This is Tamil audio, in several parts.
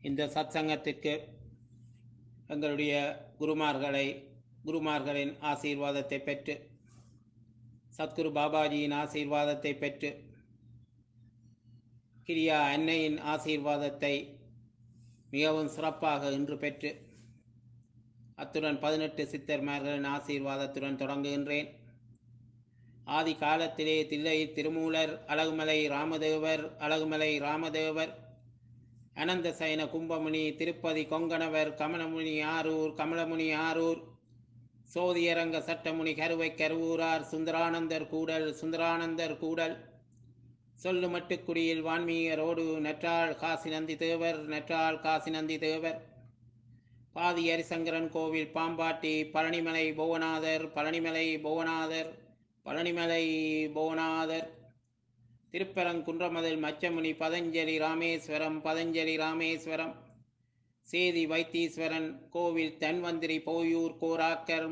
இந்த சத்சங்கத்திற்கு எங்களுடைய குருமார்களின் ஆசீர்வாதத்தை பெற்று, சத்குரு பாபாஜியின் ஆசீர்வாதத்தை பெற்று, கிரியா அன்னையின் ஆசீர்வாதத்தை மிகவும் சிறப்பாக இன்று பெற்று, அத்துடன் 18 சித்தர்மார்களின் ஆசீர்வாதத்துடன் தொடங்குகின்றேன். ஆதி காலத்திலே தில்லை திருமூலர், அழகுமலை ராமதேவர், அனந்த சயன கும்பமுனி, திருப்பதி கொங்கணவர், கமலமுனி ஆரூர், சோதியரங்க சட்டமுனி கருவை கருவூரார், சுந்தரானந்தர் கூடல், சொல்லுமட்டுக்குடியில் வான்மீகரோடு நற்றாள் காசி நந்தி தேவர், பாதி ஹரிசங்கரன் கோவில் பாம்பாட்டி, பழனிமலை புவனாதர், திருப்பரங்குன்றமதில் மச்சமுனி, பதஞ்சலி ராமேஸ்வரம், சேதி வைத்தீஸ்வரன் கோவில் தன்வந்திரி, போயூர் கோராக்கர்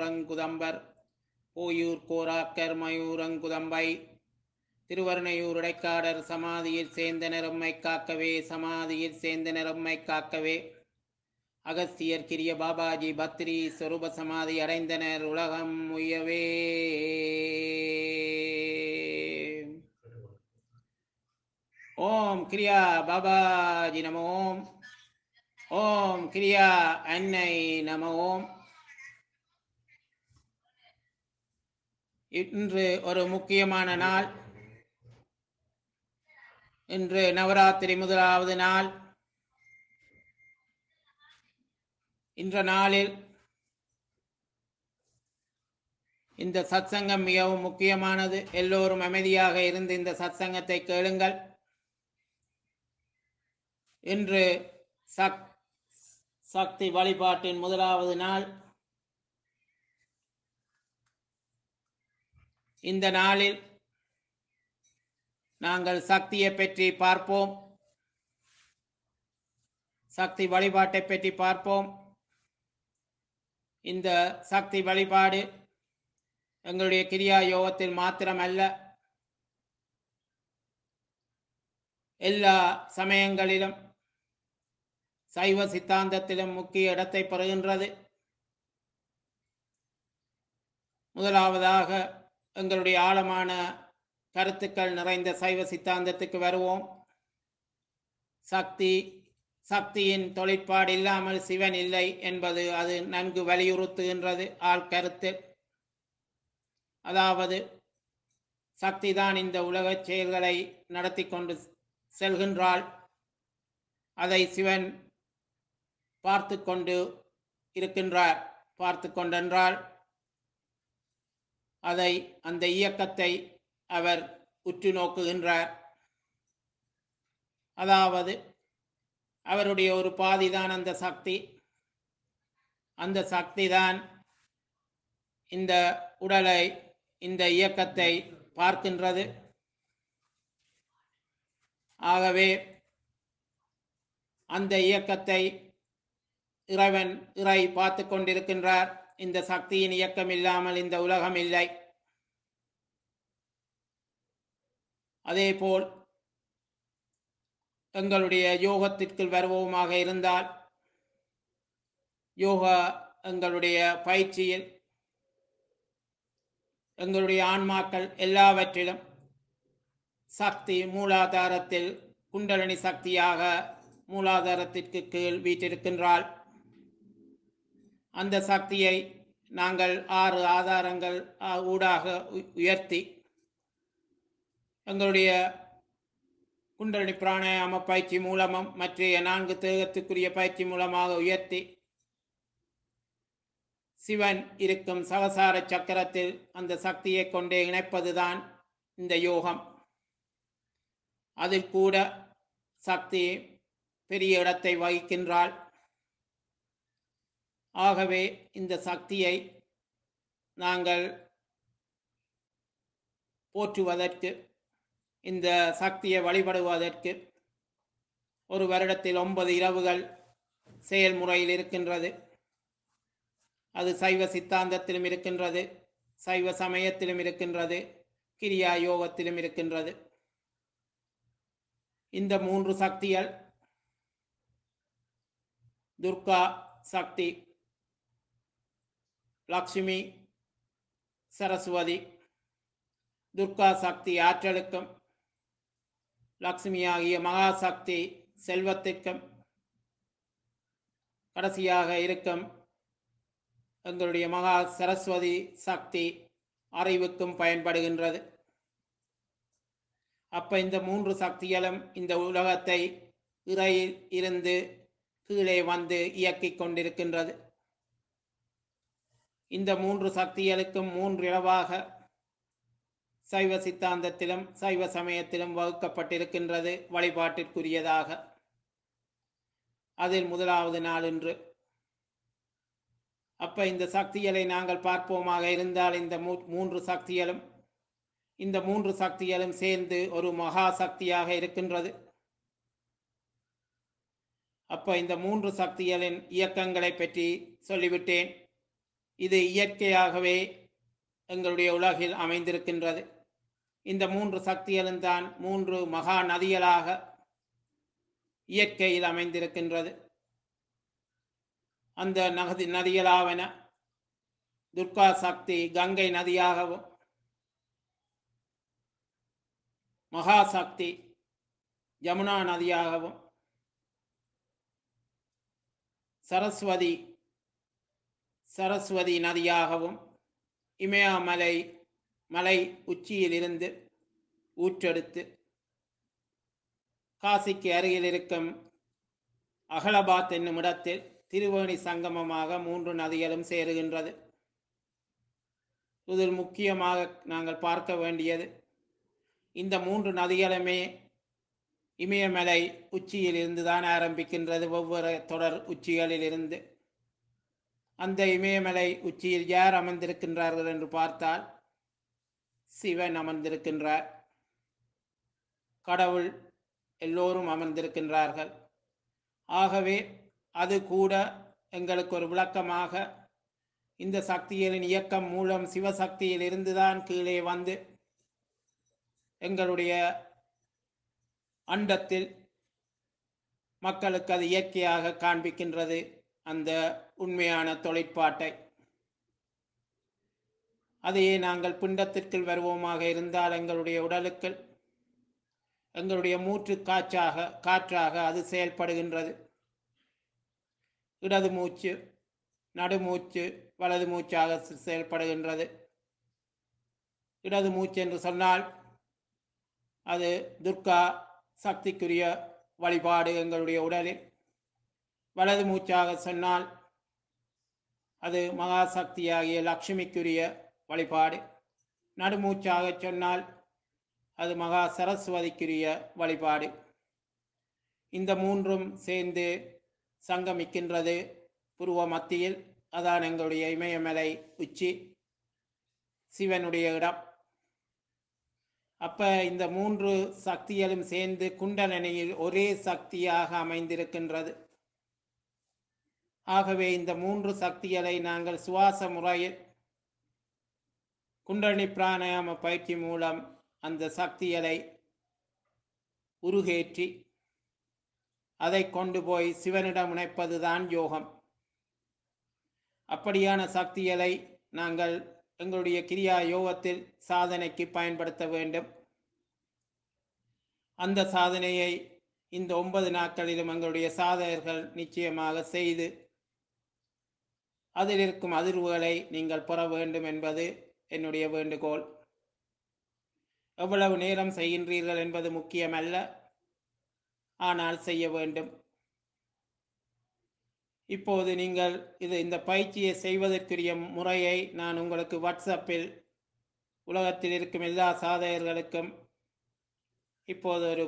மயூரங்குதம்பை, திருவருணையூர் இடைக்காடர் சமாதியில் சேர்ந்த நிறம்மை காக்கவே, அகஸ்தியர் கிரிய பாபாஜி பத்ரி சொரூப சமாதி அடைந்தனர் உலகம் உய்யவே. ஓம் கிரியா பாபாஜி நம ஓம். ஓம் கிரியா அன்னை நம ஓம். இன்று ஒரு முக்கியமான நாள். இன்று நவராத்திரி முதலாவது நாள். இன்ற நாளில் இந்த சத்சங்கம் மிகவும் முக்கியமானது. எல்லோரும் அமைதியாக இருந்து இந்த சத்சங்கத்தை கேளுங்கள். இன்று சக்தி வழிபாட்டின் முதலாவது நாள். இந்த நாளில் நாங்கள் சக்தியை பற்றி பார்ப்போம், சக்தி வழிபாட்டை பற்றி பார்ப்போம். இந்த சக்தி வழிபாடு எங்களுடைய கிரியா யோகத்தில் மாத்திரமல்ல, எல்லா சமயங்களிலும் சைவ சித்தாந்தத்திலும் முக்கிய இடத்தை பெறுகின்றது. முதலாவதாக எங்களுடைய ஆழமான கருத்துக்கள் நிறைந்த சைவ சித்தாந்தத்துக்கு வருவோம். சக்தியின் தொழிற்பாடு இல்லாமல் சிவன் இல்லை என்பது அது நன்கு வலியுறுத்துகின்றது ஆழ்கருத்து. அதாவது சக்தி தான் இந்த உலகச் செயல்களை நடத்தி கொண்டு செல்கின்றாள். அதை சிவன் பார்த்து கொண்டென்றால் அந்த இயக்கத்தை அவர் உற்று நோக்குகின்றார். அதாவது அவருடைய ஒரு பாதிதான் அந்த சக்தி. அந்த சக்தி தான் இந்த உடலை, இந்த இயக்கத்தை பார்க்கின்றது. ஆகவே அந்த இயக்கத்தை இறை பார்த்து கொண்டிருக்கின்றார். இந்த சக்தியின் இயக்கம் இல்லாமல் இந்த உலகம் இல்லை. அதேபோல் எங்களுடைய யோகத்திற்கு வருவோமாக இருந்தால், யோகா எங்களுடைய பயிற்சியில் எங்களுடைய ஆன்மாக்கள் எல்லாவற்றிலும் சக்தி மூலாதாரத்தில் குண்டலினி சக்தியாக மூலாதாரத்திற்கு கீழ் வீற்றிருக்கின்றாள். அந்த சக்தியை நாங்கள் 6 ஆதாரங்கள் ஊடாக உயர்த்தி எங்களுடைய குண்டலினி பிராணாயாம பயிற்சி மூலமும் மற்ற 4 தேகத்துக்குரிய பயிற்சி மூலமாக உயர்த்தி சிவன் இருக்கும் சகசார சக்கரத்தில் அந்த சக்தியை கொண்டே இணைப்பதுதான் இந்த யோகம். அதில் கூட சக்தி பெரிய இடத்தை வகிக்கின்றாள். ஆகவே இந்த சக்தியை நாங்கள் போற்றுவதற்கு, இந்த சக்தியை வழிபடுவதற்கு ஒரு வருடத்தில் 9 இரவுகள் செயல்முறையில் இருக்கின்றது. அது சைவ சித்தாந்தத்திலும் இருக்கின்றது, சைவ சமயத்திலும் இருக்கின்றது, கிரியா யோகத்திலும் இருக்கின்றது. இந்த 3 சக்திகள் துர்கா சக்தி, லக்ஷ்மி, சரஸ்வதி. துர்கா சக்தி ஆற்றலுக்கும், லக்ஷ்மி ஆகிய மகாசக்தி செல்வத்திற்கும், கடைசியாக இருக்கும் எங்களுடைய மகா சரஸ்வதி சக்தி அறிவுக்கும் பயன்படுகின்றது. அப்ப இந்த மூன்று சக்திகளும் இந்த உலகத்தை இறையில் இருந்து கீழே வந்து இயக்கிக் கொண்டிருக்கின்றது. இந்த மூன்று சக்திகளுக்கும் மூன்றிரவாக சைவ சித்தாந்தத்திலும் சைவ சமயத்திலும் வகுக்கப்பட்டிருக்கின்றது வழிபாட்டிற்குரியதாக. அதில் முதலாவது நாள் இன்று. அப்ப இந்த சக்திகளை நாங்கள் பார்ப்போமாக இருந்தால் இந்த மூன்று சக்திகளும் சேர்ந்து ஒரு மகா சக்தியாக இருக்கின்றது. அப்ப இந்த மூன்று சக்திகளின் இயக்கங்களை பற்றி சொல்லிவிட்டேன். இது இயற்கையாகவே எங்களுடைய உலகில் அமைந்திருக்கின்றது. இந்த மூன்று சக்திகளும் தான் மூன்று மகா நதிகளாக இயற்கையில் அமைந்திருக்கின்றது. அந்த நதிகளாவன துர்கா சக்தி கங்கை நதியாகவும், மகாசக்தி யமுனா நதியாகவும், சரஸ்வதி நதியாகவும், இமயமலை மலை உச்சியிலிருந்து ஊற்றெடுத்து காசிக்கு அருகில் இருக்கும் அகலபாத் என்னும் இடத்தில் திருவேணி சங்கமமாக மூன்று நதிகளும் சேருகின்றது. இதில் முக்கியமாக நாங்கள் பார்க்க வேண்டியது, இந்த மூன்று நதிகளுமே இமயமலை உச்சியில் இருந்துதான் ஆரம்பிக்கின்றது, ஒவ்வொரு தொடர் உச்சிகளில் இருந்து. அந்த இமயமலை உச்சியில் யார் அமர்ந்திருக்கின்றார்கள் என்று பார்த்தால் சிவன் அமர்ந்திருக்கின்றார். கடவுள் எல்லோரும் அமர்ந்திருக்கின்றார்கள். ஆகவே அது கூட எங்களுக்கு ஒரு விளக்கமாக, இந்த சக்திகளின் இயக்கம் மூலம் சிவசக்தியில் இருந்துதான் கீழே வந்து எங்களுடைய அண்டத்தில் மக்களுக்கு அது இயற்கையாக காண்பிக்கின்றது அந்த உண்மையான தொழிற்பாட்டை. அதையே நாங்கள் பிண்டத்திற்குள் வருவோமாக இருந்தால் எங்களுடைய உடலுக்குள் எங்களுடைய மூச்சு காற்றாக அது செயல்படுகின்றது. இடது மூச்சு, நடுமூச்சு, வலது மூச்சாக செயல்படுகின்றது. இடது மூச்சு என்று சொன்னால் அது துர்கா சக்திக்குரிய வழிபாடு எங்களுடைய உடலில். வலது மூச்சாக சொன்னால் அது மகாசக்தியாகிய லக்ஷ்மிக்குரிய வழிபாடு. நடுமூச்சாக சொன்னால் அது மகா சரஸ்வதிக்குரிய வழிபாடு. இந்த மூன்றும் சேர்ந்து சங்கமிக்கின்றது புருவ மத்தியில். அதான் எங்களுடைய இமயமலை உச்சி, சிவனுடைய இடம். அப்ப இந்த மூன்று சக்திகளும் சேர்ந்து குண்டலினியில் ஒரே சக்தியாக அமைந்திருக்கின்றது. ஆகவே இந்த மூன்று சக்திகளை நாங்கள் சுவாச முறையில் குண்டலினி பிராணாயாம பயிற்சி மூலம் அந்த சக்திகளை உருகேற்றி அதை கொண்டு போய் சிவனிடம் இணைப்பதுதான் யோகம். அப்படியான சக்திகளை நாங்கள் எங்களுடைய கிரியா யோகத்தில் சாதனைக்கு பயன்படுத்த வேண்டும். அந்த சாதனையை இந்த 9 நாட்களிலும் எங்களுடைய சாதகர்கள் நிச்சயமாக செய்து அதில் இருக்கும் அதிர்வுகளை நீங்கள் பெற வேண்டும் என்பது என்னுடைய வேண்டுகோள். எவ்வளவு நேரம் செய்கின்றீர்கள் என்பது முக்கியமல்ல, ஆனால் செய்ய வேண்டும். இப்போது நீங்கள் இந்த பயிற்சியை செய்வதற்குரிய முறையை நான் உங்களுக்கு வாட்ஸ்அப்பில் உலகத்தில் இருக்கும் எல்லா சாதகர்களுக்கும் இப்போது ஒரு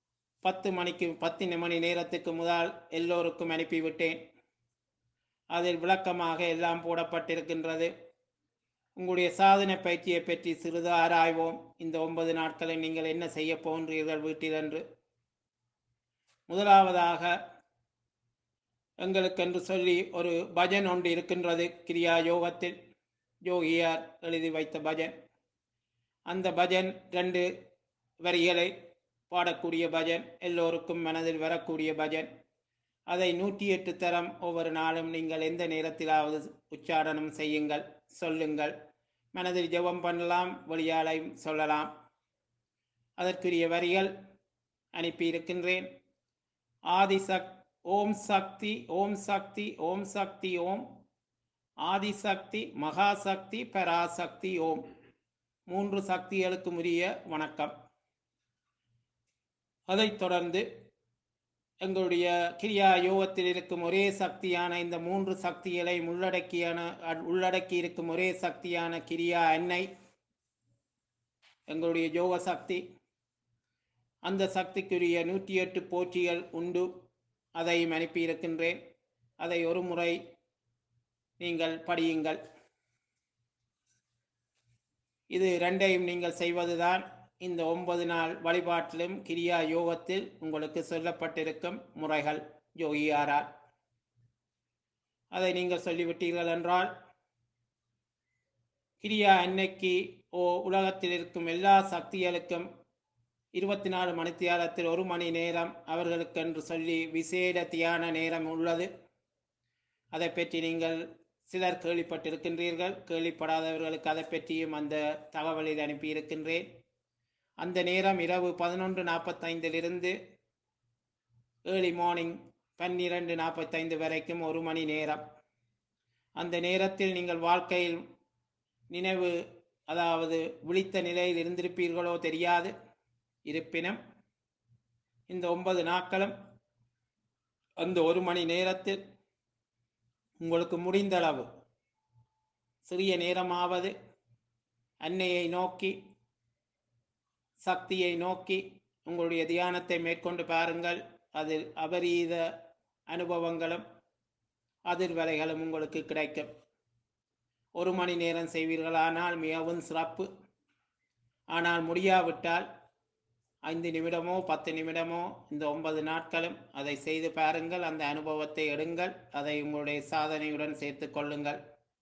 10 மணி நேரத்துக்கு முதல் எல்லோருக்கும் அனுப்பிவிட்டேன். அதில் விளக்கமாக எல்லாம் போடப்பட்டிருக்கின்றது. உங்களுடைய சாதனை பயிற்சியை பற்றி சிறிது ஆராய்வோம். இந்த 9 நாட்களை நீங்கள் என்ன செய்ய போன்றீர்கள் வீட்டில் என்று. முதலாவதாக எங்களுக்கென்று சொல்லி ஒரு பஜன் ஒன்று இருக்கின்றது கிரியா யோகத்தில். யோகியார் எழுதி வைத்த பஜன். அந்த பஜன் 2 வரிகளை பாடக்கூடிய பஜன், எல்லோருக்கும் மனதில் வரக்கூடிய பஜன். அதை 108 தரம் ஒவ்வொரு நாளும் நீங்கள் எந்த நேரத்திலாவது உச்சாரணம் செய்யுங்கள், சொல்லுங்கள். மனதில் ஜெபம் பண்ணலாம், வெளியாலையும் சொல்லலாம். அதற்குரிய வரிகள் அனுப்பியிருக்கின்றேன். ஆதிசக் ஓம் சக்தி ஓம் சக்தி ஓம் சக்தி ஓம், ஆதிசக்தி மகாசக்தி பராசக்தி ஓம். 3 சக்திகளுக்கும் உரிய வணக்கம். அதைத் தொடர்ந்து எங்களுடைய கிரியா யோகத்தில் இருக்கும் ஒரே சக்தியான இந்த 3 சக்திகளை உள்ளடக்கி இருக்கும் ஒரே சக்தியான கிரியா அன்னை, எங்களுடைய யோக சக்தி. அந்த சக்திக்குரிய 108 போற்றிகள் உண்டு, அதையும் அனுப்பியிருக்கின்றேன். அதை ஒரு முறை நீங்கள் படியுங்கள். இது 2ஐயும் நீங்கள் செய்வதுதான் இந்த 9 நாள் வழிபாட்டிலும் கிரியா யோகத்தில் உங்களுக்கு சொல்லப்பட்டிருக்கும் முறைகள் யோகியாரால். அதை நீங்கள் சொல்லிவிட்டீர்கள் என்றால், கிரியா அன்னைக்கு உலகத்தில் இருக்கும் எல்லா சக்திகளுக்கும் 24 மணித்தியாலத்தில் 1 மணி நேரம் அவர்களுக்கென்று சொல்லி விசேட தியான நேரம் உள்ளது. அதை பற்றி நீங்கள் சிலர் கேள்விப்பட்டிருக்கின்றீர்கள். கேள்விப்படாதவர்களுக்கு அதை பற்றியும் அந்த தகவலில் அனுப்பியிருக்கின்றேன். அந்த நேரம் இரவு 11:45 ஏர்லி மார்னிங் 12:45 வரைக்கும் 1 மணி நேரம். அந்த நேரத்தில் நீங்கள் வாழ்க்கையில் நினைவு, அதாவது விழித்த நிலையில் இருந்திருப்பீர்களோ தெரியாது. இருப்பினும் இந்த 9 நாட்களும் அந்த 1 மணி நேரத்தில் உங்களுக்கு முடிந்தளவு சிறிய நேரமாவது அன்னையை நோக்கி, சக்தியை நோக்கி உங்களுடைய தியானத்தை மேற்கொண்டு பாருங்கள். அதில் அபரீத அனுபவங்களும் அதிர்வலைகளும் உங்களுக்கு கிடைக்கும். 1 மணி நேரம் செய்வீர்களானால் மிகவும் சிறப்பு. ஆனால் முடியாவிட்டால் 5 நிமிடமோ 10 நிமிடமோ இந்த 9 நாட்களும் அதை செய்து பாருங்கள். அந்த அனுபவத்தை எடுங்கள். அதை உங்களுடைய சாதனையுடன் சேர்த்து கொள்ளுங்கள்.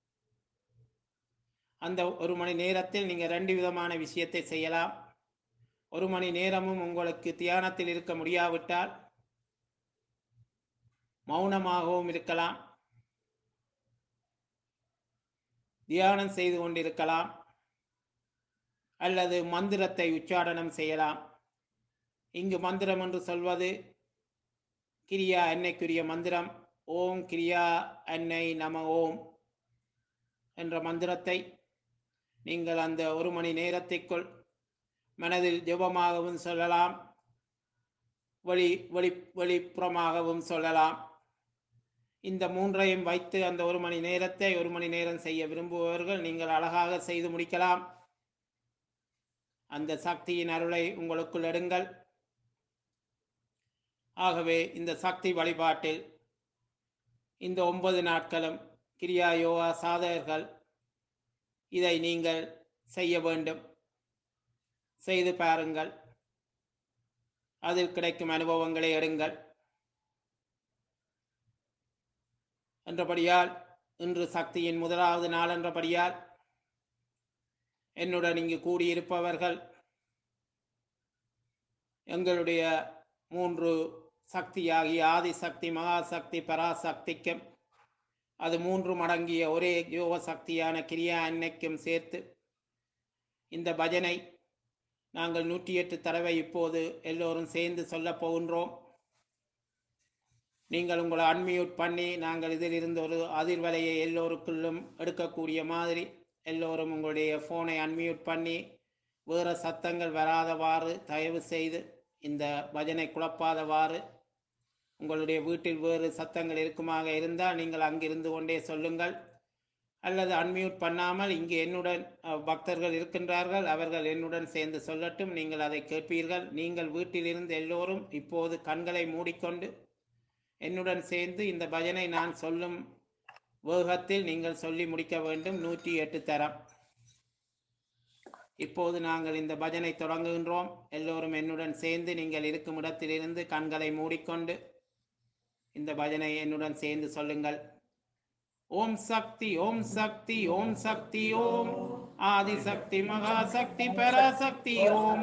அந்த 1 மணி நேரத்தில் நீங்கள் 2 விதமான விஷயத்தை செய்யலாம். 1 மணி நேரமும் உங்களுக்கு தியானத்தில் இருக்க முடியாவிட்டால் மௌனமாகவும் இருக்கலாம், தியானம் செய்து கொண்டிருக்கலாம், அல்லது மந்திரத்தை உச்சாரணம் செய்யலாம். இங்கு மந்திரம் என்று சொல்வது கிரியா அன்னைக்குரிய மந்திரம். ஓம் கிரியா அன்னை நம ஓம் என்ற மந்திரத்தை நீங்கள் அந்த 1 மணி நேரத்திற்குள் மனதில் ஜெபமாகவும் சொல்லலாம், வெளிப்புறமாகவும் சொல்லலாம். இந்த 3ஐயும் வைத்து அந்த 1 மணி நேரத்தை 1 மணி நேரம் செய்ய விரும்புபவர்கள் நீங்கள் அழகாக செய்து முடிக்கலாம். அந்த சக்தியின் அருளை உங்களுக்குள் எடுங்கள். ஆகவே இந்த சக்தி வழிபாட்டில் இந்த 9 நாட்களும் கிரியா யோகா சாதகர்கள் இதை நீங்கள் செய்ய வேண்டும். செய்து பாருங்கள். அதில் கிடைக்கும் அனுபவங்களை எடுங்கள். என்றபடியால் இன்று சக்தியின் முதலாவது நாள் என்றபடியால் என்னுடன் இங்கு கூடியிருப்பவர்கள் எங்களுடைய 3 சக்தியாகிய ஆதிசக்தி மகாசக்தி பராசக்திக்கும் அது 3 மடங்கிய ஒரே யோக சக்தியான கிரியா அன்னைக்கும் சேர்த்து இந்த பஜனை நாங்கள் 108 தடவை இப்போது எல்லோரும் சேர்ந்து சொல்ல போகின்றோம். நீங்கள் உங்களை அன்மியூட் பண்ணி நாங்கள் இதிலிருந்து ஒரு அதிர்வலையை எல்லோருக்குள்ளும் எடுக்கக்கூடிய மாதிரி எல்லோரும் உங்களுடைய ஃபோனை அன்மியூட் பண்ணி வேறு சத்தங்கள் வராதவாறு தயவு செய்து இந்த பஜனை குழப்பாதவாறு, உங்களுடைய வீட்டில் வேறு சத்தங்கள் இருக்குமாக இருந்தால் நீங்கள் அங்கிருந்து கொண்டே சொல்லுங்கள். அல்லது அன்மியூட் பண்ணாமல் இங்கு என்னுடன் பக்தர்கள் இருக்கின்றார்கள், அவர்கள் என்னுடன் சேர்ந்து சொல்லட்டும், நீங்கள் அதை கேட்பீர்கள். நீங்கள் வீட்டிலிருந்து எல்லோரும் இப்போது கண்களை மூடிக்கொண்டு என்னுடன் சேர்ந்து இந்த பஜனை நான் சொல்லும் வேகத்தில் நீங்கள் சொல்லி முடிக்க வேண்டும். 108 தரம். இப்போது நாங்கள் இந்த பஜனை தொடங்குகின்றோம். எல்லோரும் என்னுடன் சேர்ந்து நீங்கள் இருக்கும் இடத்திலிருந்து கண்களை மூடிக்கொண்டு இந்த பஜனை என்னுடன் சேர்ந்து சொல்லுங்கள். ஓம் சக்தி ஓம் சக்தி ஓம் சக்தி ஓம், ஆதிசக்தி மகாசக்தி பராசக்தி ஓம்,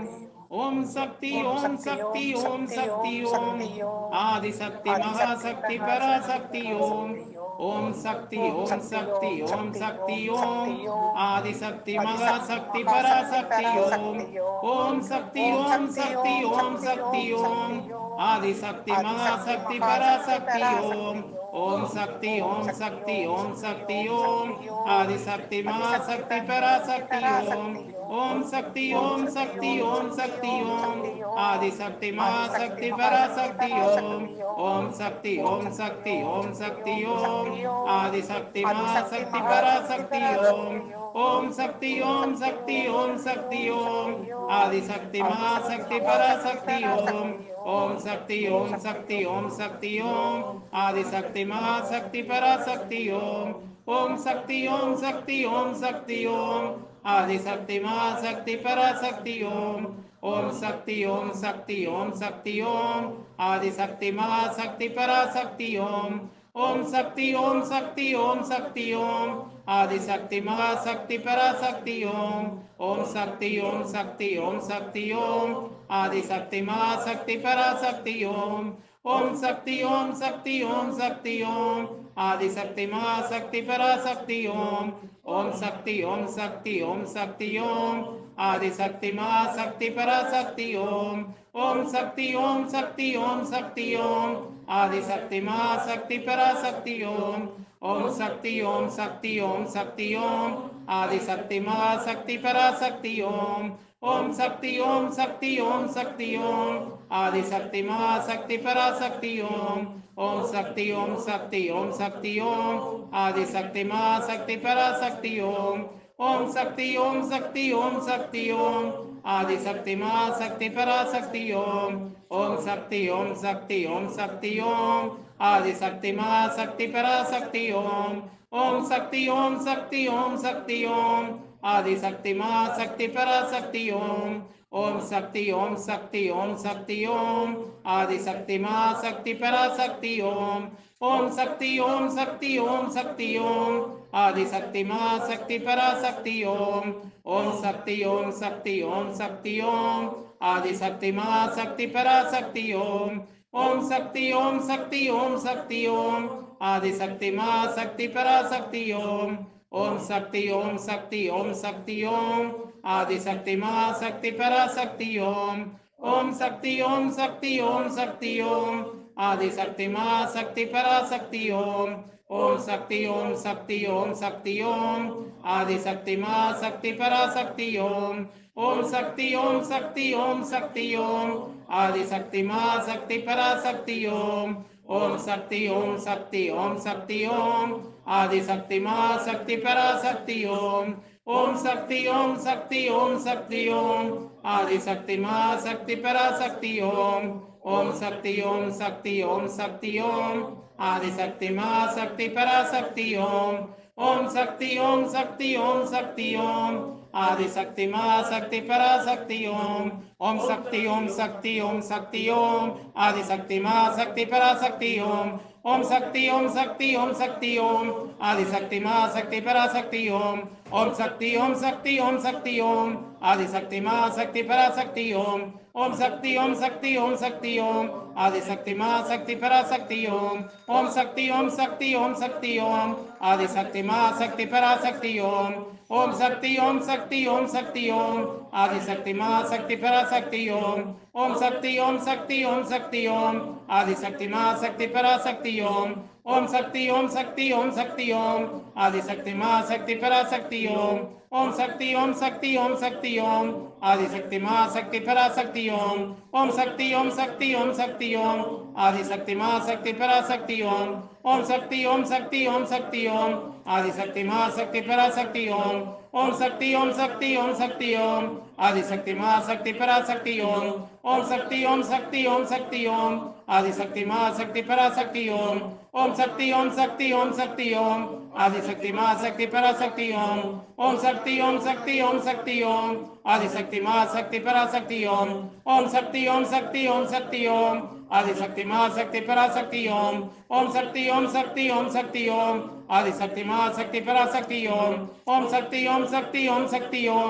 ஓம் சக்தி ஓம் ஓம் சக்தி சக்தி ஓம் ஓம் சக்தி சக்தி ஓம் ஓம் சக்தி ஓம் ஆதிசக்தி ஆதிசக்தி மகாசக்தி மகாசக்தி பராசக்தி ஓம் பராசக்தி ஓம் ஓம் சக்தி ஓம் ஓம் சக்தி சக்தி ஓம் ஓம் சக்தி சக்தி ஓம் ஓம் சக்தி ஓம் ஆதிசக்தி ஆதிசக்தி மகாசக்தி மகாசக்தி பராசக்தி ஓம் பராசக்தி ஓம் ஓம் சக்தி ஓம் ஓம் சக்தி சக்தி ஓம் ஓம் சக்தி சக்தி ஓம் ஓம் சக்தி ஓம் ஆதிசக்தி ஆதிசக்தி மகாசக்தி மகாசக்தி பராசக்தி ஓம் பராசக்தி ஓம் ஓம் சக்தி ஓம் ஓம் சக்தி சக்தி ஓம் ஓம் சக்தி சக்தி ஓம் ஓம் சக்தி ஓம் ஆதிசக்தி ஆதிசக்தி மகாசக்தி பராசக்தி பராசக்தி ஓம் பராசக்தி ஓம் ஓம் சக்தி ஓம் ஓம் சக்தி சக்தி ஓம் ஓம் சக்தி சக்தி ஓம் ஓம் சக்தி ஓம் ஆதிசக்தி ஆதிசக்தி மகாசக்தி மகாசக்தி பராசக்தி ஓம் பராசக்தி ஓம் ஓம் சக்தி ஓம் ஓம் சக்தி சக்தி ஓம் ஓம் சக்தி சக்தி ஓம் ஓம் சக்தி ஓம் ஆதிசக்தி ஆதிசக்தி மகாசக்தி மகாசக்தி பராசக்தி ஓம் பராசக்தி ஓம் ஓம் சக்தி ஓம் ஓம் சக்தி சக்தி ஓம் ஓம் சக்தி சக்தி ஓம் ஓம் சக்தி ஓம் ஆதிசக்தி ஆதிசக்தி மகாசக்தி மகாசக்தி பராசக்தி ஓம் பராசக்தி ஓம் ஓம் சக்தி ஓம் ஓம் சக்தி சக்தி ஓம் ஓம் சக்தி சக்தி ஓம் ஓம் ஆதிசக்தி மகாசக்தி பராசக்தி ஓம் ஓம் சக்தி ஓம் சக்தி ஓம் சக்தி ஓம் ஆதிசக்தி மகாசக்தி பராசக்தி ஓம் ஓம் சக்தி ஓம் சக்தி ஓம் சக்தி ஓம் ஆதிசக்தி மகாசக்தி பராசக்தி ஓம் ஓம் சக்தி ஓம் சக்தி ஓம் சக்தி ஓம் ஆதிசக்தி மகாசக்தி பராசக்தி ஓம் ஓம் சக்தி ஓம் சக்தி ஓம் சக்தி ஓம் ஆதிசக்தி மகாசக்தி பராசக்தி ஓம் ஓம் சக்தி ஓம் சக்தி ஓம் சக்தி ஓம் ஆதிசக்தி மகாசக்தி பராசக்தி ஓம் ஓம் சக்தி ஓம் சக்தி ஓம் சக்தி ஓம் ஆதிசக்தி மகாசக்தி பராசக்தி ஓம் ஓம் சக்தி ஓம் சக்தி ஓம் சக்தி ஓம் ஆதிசக்தி மகாசக்தி பராசக்தி ஓம் ஓம் சக்தி ஓம் சக்தி ஓம் சக்தி ஓம் ஆதிசக்தி மகாசக்தி பராசக்தி ஓம் ஓம் சக்தி ஓம் சக்தி ஓம் சக்தி ஓம் ஆதிசக்தி மகாசக்தி பராசக்தி ஓம் ஓம் சக்தி ஓம் சக்தி ஓம் சக்தி ஓம் ஆதிசக்தி மகாசக்தி பராசக்தி ஓம் ஓம் சக்தி ஓம் சக்தி ஓம் சக்தி ஓம் ஆதிசக்தி மகாசக்தி பராசக்தி ஓம் ஓம் சக்தி ஓம் சக்தி ஓம் சக்தி ஓம் ஆதிசக்தி மகாசக்தி பராசக்தி ஓம் ஓம் சக்தி ஓம் சக்தி ஓம் சக்தி ஓம் ஆதிசக்தி மகாசக்தி பராசக்தி ஓம் ஓம் சக்தி ஓம் சக்தி ஓம் சக்தி ஓம் ஆதிசக்தி மகாசக்தி பராசக்தி ஓம் ஓம் சக்தி ஓம் சக்தி ஓம் சக்தி ஓம் ஆதிசக்தி மகாசக்தி பராசக்தி ஓம் ஓம் சக்தி ஓம் சக்தி ஓம் சக்தி ஓம் ஆதிசக்தி மகாசக்தி பராசக்தி ஓம் ஓம் சக்தி ஓம் சக்தி ஓம் சக்தி ஓம் ஆதிசக்தி மகாசக்தி பராசக்தி ஓம் ஓம் சக்தி ஓம் சக்தி ஓம் சக்தி ஓம் ஆதிசக்தி மகாசக்தி பராசக்தி ஓம் ஓம் சக்தி ஓம் சக்தி ஓம் சக்தி ஓம் ஆதிசக்தி மகாசக்தி பராசக்தி ஓம் ஓம் சக்தி ஓம் சக்தி ஓம் சக்தி ஓம் ஆதிசக்தி மகாசக்தி பராசக்தி ஓம் ஓம் சக்தி ஓம் சக்தி ஓம் சக்தி ஓம் ஆதிசக்தி மகாசக்தி பராசக்தி ஓம் ஓம் சக்தி ஓம் சக்தி ஓம் சக்தி ஓம் ஆதிசக்தி மகாசக்தி பராசக்தி ஓம் ஓம் சக்தி ஓம் சக்தி ஓம் சக்தி ஓம் ஆதிசக்தி மகாசக்தி பராசக்தி ஓம் ஓம் சக்தி ஓம் சக்தி ஓம் சக்தி ஓம் ஆதிசக்தி மகாசக்தி பராசக்தி ஓம் ஓம் சக்தி ஓம் சக்தி ஓம் சக்தி ஓம் ஆதிசக்தி மகாசக்தி பராசக்தி ஓம் ஓம் சக்தி ஓம் சக்தி ஓம் சக்தி ஓம் ஆதிசக்தி மகாசக்தி பராசக்தி ஓம் ஓம் சக்தி ஓம் சக்தி ஓம் சக்தி ஓம் ஆதிசக்தி மகாசக்தி பராசக்தி ஓம் ஓம் சக்தி ஓம் சக்தி ஓம் சக்தி ஓம் ஆதிசக்தி மகாசக்தி பராசக்தி ஓம் ஓம் சக்தி ஓம் சக்தி ஓம் சக்தி ஓம் ஆதிசக்தி மகாசக்தி பராசக்தி ஓம் ஓம் சக்தி ஓம் சக்தி ஓம் சக்தி ஓம் ஆதிசக்தி மகாசக்தி பராசக்தி ஓம் ஓம் சக்தி ஓம் சக்தி ஓம் சக்தி ஓம் ஆதிசக்தி மகாசக்தி பராசக்தி ஓம் ஓம் சக்தி ஓம் சக்தி ஓம் சக்தி ஓம் ஆதிசக்தி மகாசக்தி பராசக்தி ஓம் ஓம் சக்தி ஓம் சக்தி ஓம் சக்தி ஓம் ஆதிசக்தி மகாசக்தி பராசக்தி ஓம் ஓம் சக்தி ஓம் சக்தி ஓம் சக்தி ஓம் ஆதிசக்தி மகாசக்தி பராசக்தி ஓம் ஓம் சக்தி ஓம் சக்தி ஓம் சக்தி ஓம் ஆதிசக்தி மகாசக்தி பராசக்தி ஓம் ஓம் சக்தி ஓம் சக்தி ஓம் சக்தி ஓம் ஆதிசக்தி மகாசக்தி பராசக்தி ஓம் ஓம் சக்தி ஓம் சக்தி ஓம் சக்தி ஓம் ஆதிசக்தி மகாசக்தி பராசக்தி ஓம் ஓம் சக்தி ஓம் சக்தி ஓம் சக்தி ஓம் ஆதிசக்தி மகாசக்தி பராசக்தி ஓம் ஓம் சக்தி ஓம் சக்தி ஓம் சக்தி ஓம் ஆதிசக்தி மகாசக்தி பராசக்தி ஓம் ஓம் சக்தி ஓம் சக்தி ஓம் சக்தி ஓம் ஆதிசக்தி மகாசக்தி பராசக்தி ஓம் ஓம் சக்தி ஓம் சக்தி ஓம் சக்தி ஓம் ஆதிசக்தி மகாசக்தி பராசக்தி ஓம் ஓம் சக்தி ஓம் சக்தி ஓம் சக்தி ஓம் ஆதிசக்தி மகாசக்தி பராசக்தி ஓம் ஓம் சக்தி ஓம் சக்தி ஓம் சக்தி ஓம்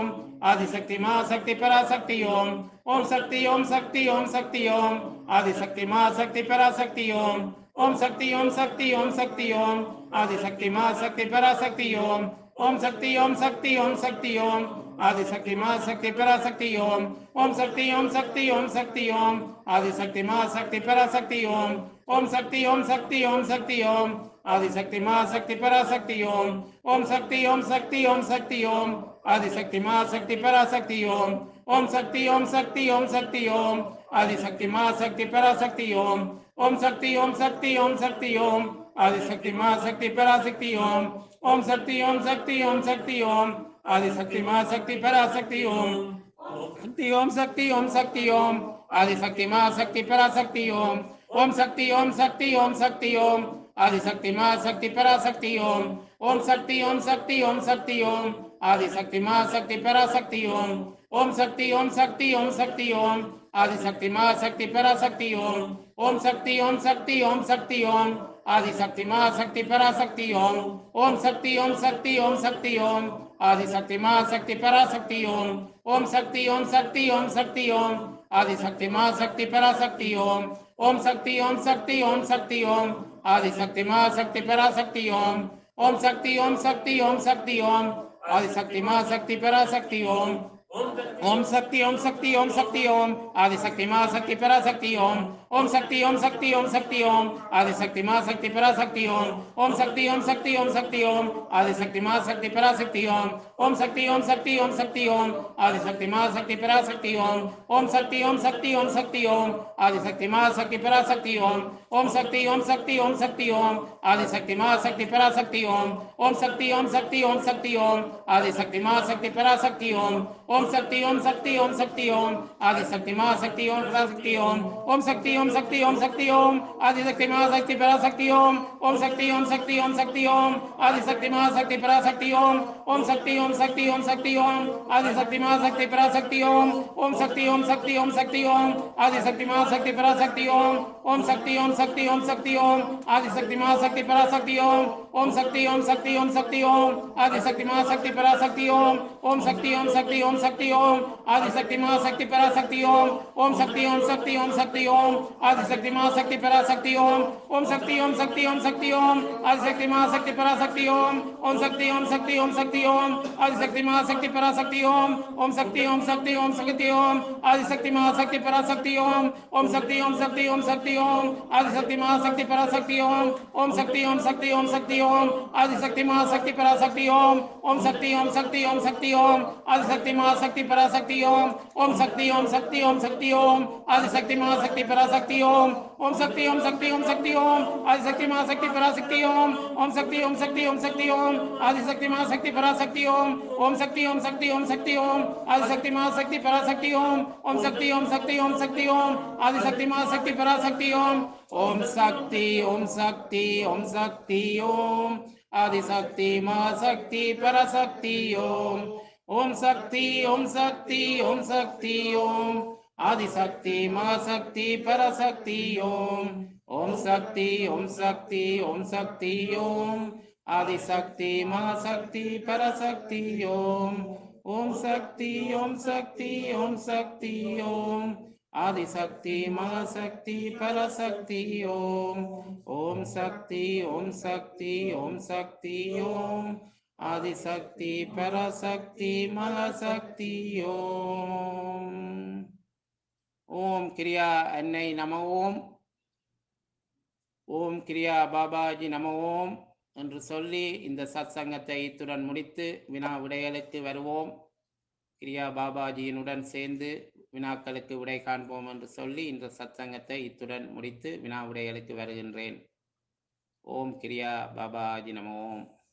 ஆதிசக்தி மாசக்தி பராசக்தி ஓம். ஓம் சக்தி ஓம் சக்தி ஓம் சக்தி ஓம். ஆதிசக்தி மாசக்தி பராசக்தி ஓம். ஓம் சக்தி ஓம் சக்தி ஓம் சக்தி ஓம். ஆதிசக்தி மாசக்தி பராசக்தி ஓம். ஓம் சக்தி ஓம் சக்தி ஓம் சக்தி ஓம். ஆதிசக்தி மாசக்தி பராசக்தி ஓம். ஓம் சக்தி ஓம் சக்தி ஓம் சக்தி ஓம். ஆதிசக்தி மாசக்தி பராசக்தி ஓம். ஓம் சக்தி ஓம் சக்தி ஓம் சக்தி ஓம். ஆதிசக்தி மாசக்தி பராசக்தி ஓம். ஓம் சக்தி ஓம் சக்தி ஓம் சக்தி ஓம். ஆதிசக்தி மாசக்தி பராசக்தி ஓம். ஓம் சக்தி ஓம் சக்தி ஓம் சக்தி ஓம். ஆதிசக்தி மாசக்தி பராசக்தி ஓம். ஓம் சக்தி ஓம் சக்தி ஓம் சக்தி ஓம். ஆதிசக்தி மாசக்தி பராசக்தி ஓம். ஓம் சக்தி ஓம் சக்தி ஓம் சக்தி ஓம். ஆதிசக்தி மாசக்தி பராசக்தி ஓம். சக்தி ஓம் சக்தி ஓம் சக்தி ஓம். ஆதிசக்தி மாசக்தி பராசக்தி ஓம். ஓம் சக்தி ஓம் சக்தி ஓம் சக்தி ஓம். ஆதிசக்தி மாசக்தி பராசக்தி ஓம். ஓம் சக்தி ஓம் சக்தி ஓம் சக்தி ஓம். ஆதிசக்தி மாசக்தி பராசக்தி ஓம். ஓம் சக்தி ஓம் சக்தி ஓம் சக்தி ஓம். ஆதிசக்தி மாசக்தி பராசக்தி ஓம். ஓம் சக்தி ஓம் சக்தி ஓம் சக்தி ஓம். ஆதிசக்தி மாசக்தி பராசக்தி ஓம். ஓம் சக்தி ஓம் சக்தி ஓம் சக்தி ஓம். ஆதிசக்தி மாசக்தி பராசக்தி ஓம். ஓம் சக்தி ஓம் சக்தி ஓம் சக்தி ஓம். ஆதிசக்தி மாசக்தி பராசக்தி ஓம். ஓம் சக்தி ஓம் சக்தி ஓம் சக்தி ஓம். ஆதிசக்தி மாசக்தி பராசக்தி ஓம். ஓம் சக்தி ஓம் சக்தி ஓம் சக்தி ஓம். ஆதிசக்தி மாசக்தி பராசக்தி ஓம். ஓம் சக்தி ஓம் சக்தி ஓம் சக்தி ஓம். ஆதிசக்தி மாசக்தி பராசக்தி ஓம். ஓம் சக்தி ஓம் சக்தி ஓம் சக்தி ஓம். ஆதிசக்தி மாசக்தி பராசக்தி ஓம். ஓம் சக்தி ஓம் சக்தி ஓம் சக்தி ஓம். ஆதிசக்தி மாசக்தி பராசக்தி ஓம். ஓம் சக்தி ஓம் சக்தி ஓம் சக்தி ஓம். ஆதிசக்தி மாசக்தி பராசக்தி ஓம். ஓம் சக்தி ஓம் சக்தி ஓம் சக்தி ஓம். ஆதிசக்தி மாசக்தி பராசக்தி ஓம். ஓம் சக்தி ஓம் சக்தி ஓம் சக்தி ஓம். ஆதிசக்தி மாசக்தி பராசக்தி ஓம். ஓம் சக்தி ஓம் சக்தி ஓம் சக்தி ஓம். ஆதிசக்தி மாசக்தி பராசக்தி ஓம். ஓம் சக்தி ஓம் சக்தி ஓம் சக்தி ஓம். ஆதிசக்தி மாசக்தி ஓம் பராசக்தி ஓம். ஓம் சக்தி ஓம் சக்தி ஓம் சக்தி ஓம். ஆதிசக்தி மாசக்தி பராசக்தி ஓம். ஓம் சக்தி ஓம் சக்தி ஓம் சக்தி ஓம். ஆதிசக்தி மாசக்தி பராசக்தி ஓம். ஓம் சக்தி ஓம் சக்தி ஓம் சக்தி ஓம். ஆதிசக்தி மாசக்தி பராசக்தி ஓம். ஓம் சக்தி ஓம் சக்தி ஓம் சக்தி ஓம். ஆதிசக்தி மாசக்தி பராசக்தி ஓம். ஓம் சக்தி ஓம் சக்தி ஓம் சக்தி ஓம். ஆதிசக்தி மாசக்தி பராசக்தி ஓம். ஓம் சக்தி ஓம் சக்தி ஓம் சக்தி ஓம். ஆதிசக்தி மாசக்தி பராசக்தி ஓம். ஓம் சக்தி ஓம் சக்தி ஓம் சக்தி ஓம். ஆதிசக்தி மாசக்தி பராசக்தி ஓம். ஓம் சக்தி ஓம் சக்தி ஓம் சக்தி ஓம். ஆதிசக்தி மாசக்தி பராசக்தி ஓம். ஓம் சக்தி ஓம் சக்தி ஓம் சக்தி ஓம். ஆதிசக்தி மாசக்தி பராசக்தி ஓம். ஓம் சக்தி ஓம் சக்தி ஓம் சக்தி ஓம். ஆதிசக்தி மாசக்தி பராசக்தி ஓம். ஓம் சக்தி ஓம் சக்தி ஓம் சக்தி ஓம். ஆதிசக்தி மாசக்தி பராசக்தி ஓம். ஓம் சக்தி ஓம் சக்தி ஓம் சக்தி ஓம். ஆதிசக்தி மாசக்தி பராசக்தி ஓம். ஓம் சக்தி ஓம் சக்தி ஓம் சக்தி ஓம். ஆதிசக்தி மாசக்தி பராசக்தி ஓம். ஓம் சக்தி ஓம் சக்தி ஓம் சக்தி ஓம். ஆதிசக்தி மாசக்தி பராசக்தி ஓம். ஓம் சக்தி ஓம் சக்தி ஓம் சக்தி ஓம். ஆதிசக்தி மாசக்தி பராசக்தி ஓம். ஓம் சக்தி ஓம் சக்தி ஓம் சக்தி ஓம். ஆதிசக்தி மாசக்தி பராசக்தி ஓம். ஓம் சக்தி ஓம் சக்தி ஓம் சக்தி ஓம். ஆதிசக்தி மாசக்தி பராசக்தி ஓம். ஓம் சக்தி ஓம் சக்தி ஓம் சக்தி ஓம். ஆதிசக்தி மாசக்தி பராசக்தி ஓம். ஓம் சக்தி ஓம் சக்தி ஓம் சக்தி ஓம். ஆதிசக்தி மாசக்தி பராசக்தி ஓம். ஓம் சக்தி ஓம் சக்தி ஓம் சக்தி ஓம். ஆதிசக்தி மாசக்தி பராசக்தி ஓம். ஓம் சக்தி ஓம் சக்தி ஓம் சக்தி ஓம். ஆதிசக்தி மாசக்தி பராசக்தி ஓம். ஓம் சக்தி ஓம் சக்தி ஓம் சக்தி ஓம். ஆதிசக்தி மாசக்தி பராசக்தி ஓம். ஓம் சக்தி ஓம் சக்தி ஓம் சக்தி ஓம். ஆதிசக்தி மாசக்தி பராசக்தி ஓம். ஓம் சக்தி ஓம் சக்தி ஓம் சக்தி ஓம். ஆதிசக்தி பராசக்தி மகாசக்தி ஓம். ஓம் கிரியா அன்னை நம ஓம். ஓம் கிரியா பாபாஜி நம ஓம் என்று சொல்லி இந்த சத்சங்கத்தை இத்துடன் முடித்து வினா விடைகளுக்கு வருவோம். கிரியா பாபாஜியினுடன் சேர்ந்து வினாக்களுக்கு விடை காண்போம் என்று சொல்லி இந்த சத்சங்கத்தை இத்துடன் முடித்து வினா விடைகளுக்கு வருகின்றேன். ஓம் கிரியா பாபாஜி நம ஓம்.